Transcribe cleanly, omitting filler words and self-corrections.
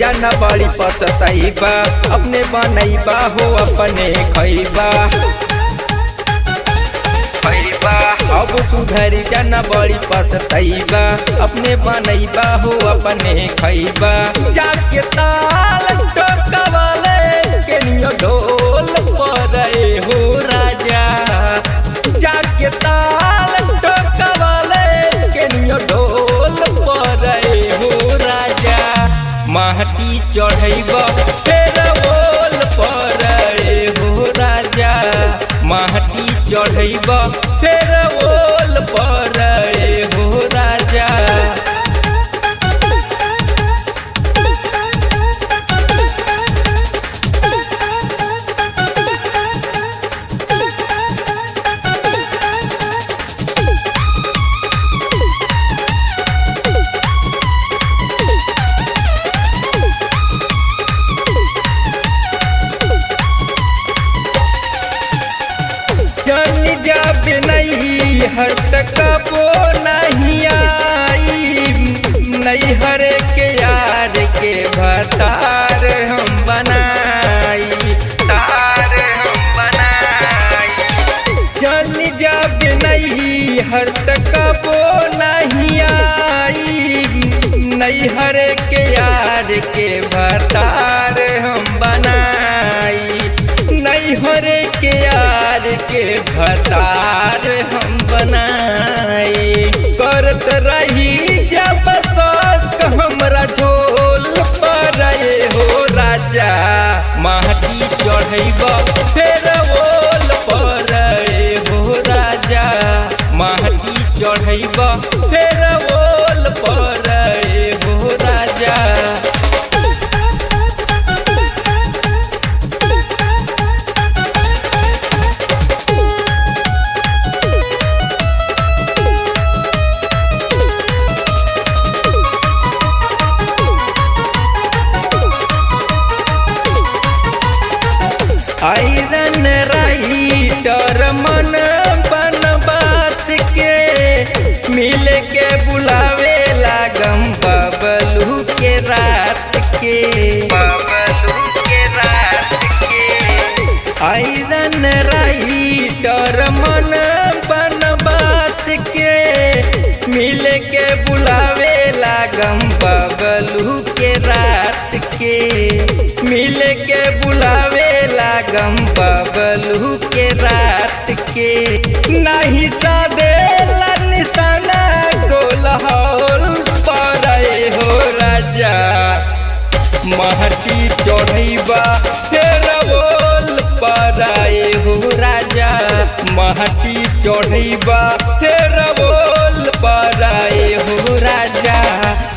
जाना बड़ी पसतैबा अपने बनैबा हो अपने खैबा अब सुधर जाना बड़ी पसतैबा अपने बनैबा हो अपने खैबा जाके ताल टोकवाले केनियो ढोल परे हो राजा जाके ताल टोकवाले केनियो ढोल परे हो राजा महटी चढ़ैबा फेर ओल परे हो राजा महटी चढ़ैबा फेर ओल परे हो राजा जब नहीं हर तकबो नहीं आई नहीं हर के यार के भतार हम बनाई तार हम बनाई जन जब नहीं हर तकबो नहीं आई नहीं हर के यार के भतार हम बनाई नहीं हर के यार के भतार हम बनाई करत रही जब शौक हमरा झोल परे हो राजा महटी चढ़ैबा फेर ओल परे हो राजा महटी चढ़ैबा फेर ओल परे हो राजा आयरन राइटर मन बन बात के मिल के बुलावे लागम बबलू के रात के आयरन राइटर मन बन बात के मिल के बुलावे लागम बबलू के रात के मिल के बुलावे लागम बबलू के रात के नहीं सादे निशाना गोलहौल परे हो राजा महटी चढ़ैबा फेर ओल परे हो राजा महटी चढ़ैबा फेर ओल परे हो राजा।